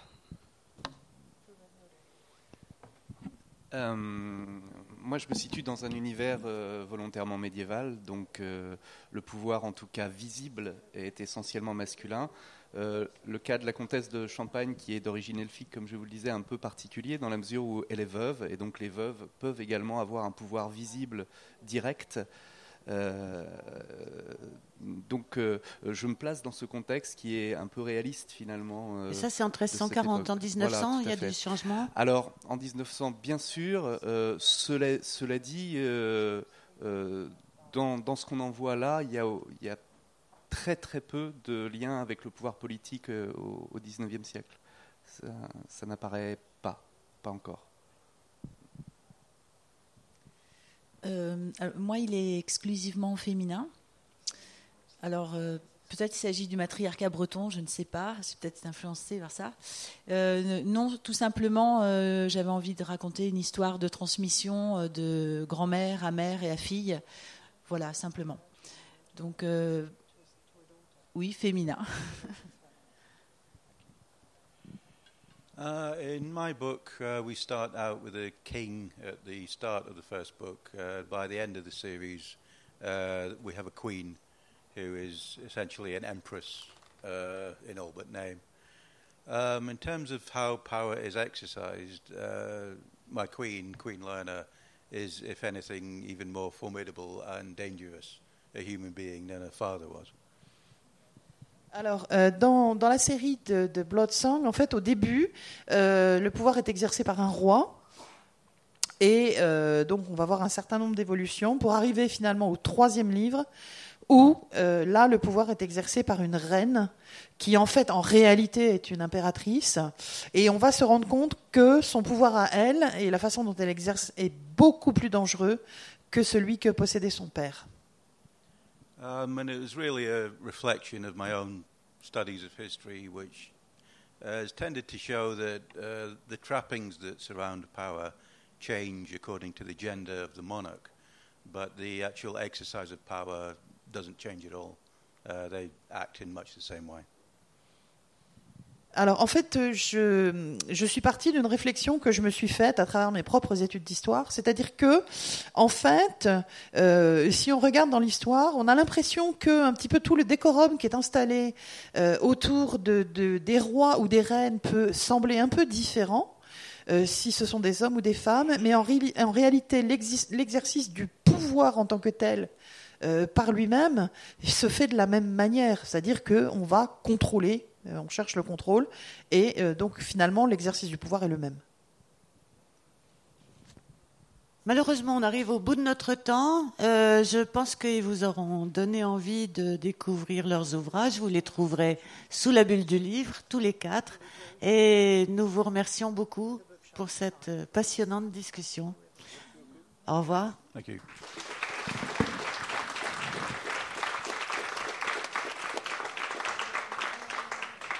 Euh, moi, je me situe dans un univers euh, volontairement médiéval, donc euh, le pouvoir, en tout cas visible, est essentiellement masculin. Euh, le cas de la comtesse de Champagne, qui est d'origine elfique, comme je vous le disais, un peu particulier, dans la mesure où elle est veuve, et donc les veuves peuvent également avoir un pouvoir visible direct. Euh, donc euh, je me place dans ce contexte qui est un peu réaliste finalement. Euh, et ça c'est en treize cent quarante, en dix-neuf cents, voilà, il y a fait. Du changement. Alors en dix-neuf cents bien sûr, euh, cela, cela dit, euh, euh, dans, dans ce qu'on en voit là, il y a, il y a très très peu de liens avec le pouvoir politique euh, au, au dix-neuvième siècle. Ça, ça n'apparaît pas, pas encore. Euh, alors, moi, il est exclusivement féminin. Alors, euh, peut-être qu'il s'agit du matriarcat breton, je ne sais pas. C'est peut-être influencé par ça. Euh, non, tout simplement, euh, j'avais envie de raconter une histoire de transmission euh, de grand-mère à mère et à fille. Voilà, simplement. Donc, euh, oui, féminin. Uh, in my book, uh, we start out with a king at the start of the first book. Uh, by the end of the series, uh, we have a queen who is essentially an empress uh, in all but name. Um, in terms of how power is exercised, uh, my queen, Queen Lorna, is, if anything, even more formidable and dangerous a human being than her father was. Alors, euh, dans, dans la série de, de Bloodsong, en fait, au début, euh, le pouvoir est exercé par un roi. Et euh, donc, on va voir un certain nombre d'évolutions pour arriver finalement au troisième livre, où euh, là, le pouvoir est exercé par une reine, qui en fait, en réalité, est une impératrice. Et on va se rendre compte que son pouvoir à elle, et la façon dont elle exerce, est beaucoup plus dangereux que celui que possédait son père. Um, and it was really a reflection of my own studies of history, which uh, has tended to show that uh, the trappings that surround power change according to the gender of the monarch, but the actual exercise of power doesn't change at all. Uh, they act in much the same way. Alors, en fait, je, je suis partie d'une réflexion que je me suis faite à travers mes propres études d'histoire. C'est-à-dire que, en fait, euh, si on regarde dans l'histoire, on a l'impression que un petit peu tout le décorum qui est installé euh, autour de, de, des rois ou des reines peut sembler un peu différent, euh, si ce sont des hommes ou des femmes. Mais en, ré, en réalité, l'exercice du pouvoir en tant que tel, euh, par lui-même, se fait de la même manière. C'est-à-dire qu'on va contrôler. On cherche le contrôle et euh, donc finalement l'exercice du pouvoir est le même. Malheureusement, on arrive au bout de notre temps. Euh, je pense qu'ils vous auront donné envie de découvrir leurs ouvrages. Vous les trouverez sous la bulle du livre, tous les quatre. Et nous vous remercions beaucoup pour cette passionnante discussion. Au revoir. Thank you.